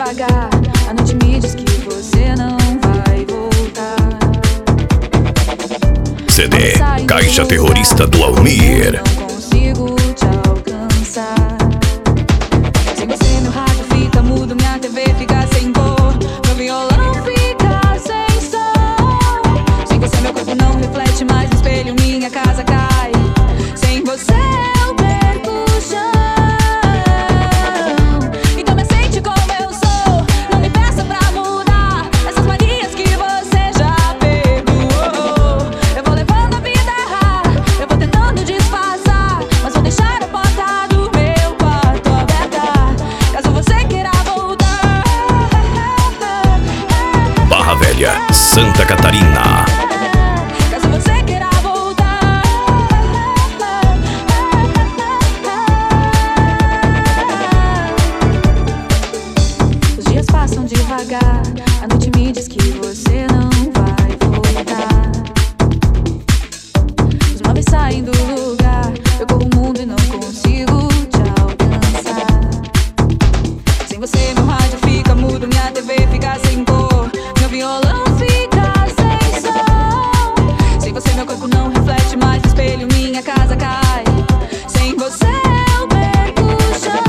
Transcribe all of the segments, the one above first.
devagar. A noite me diz que você não vai voltar. CD Caixa Terrorista do Almir. Não consigo te alcançar. Sem você meu rádio fica mudo, minha TV fica sem cor, meu violão fica sem som. Sem você meu corpo não reflete mais no espelho, minha casa cai. Sem você eu perco o chão. Então me aceite como eu sou, não me peça pra mudar essas manias que você já perdoou. Eu vou levando a vida errada, eu vou tentando disfarçar, mas vou deixar a porta do meu quarto aberta, caso você queira voltar. Barra Velha, Santa Catarina. Caso você queira voltar. Os dias passam devagar, a noite me diz que você não vai voltar. Os móveis saem do lugar, eu corro o mundo e não consigo te alcançar. Sem você meu rádio fica mudo, minha TV fica sem cor, meu violão fica sem som. Sem você meu corpo não reflete mais no espelho, minha casa cai. Sem você eu perco o chão.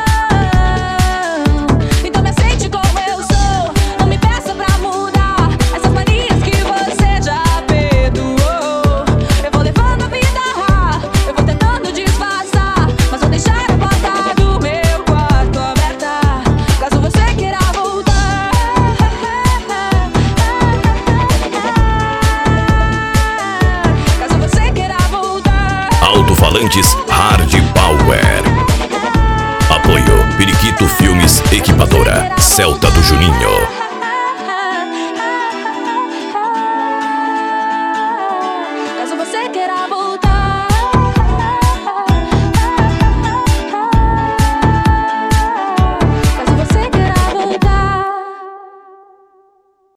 Então me aceite como eu sou, não me peça pra mudar essas manias que você já perdoou. Eu vou levando a vida errada, eu vou tentando disfarçar, mas vou deixar a porta do meu quarto aberta, caso você queira voltar. Caso você queira voltar. Alto-falantes Hard Power. Apoio Periquito Filmes Equipadora, Celta do Juninho.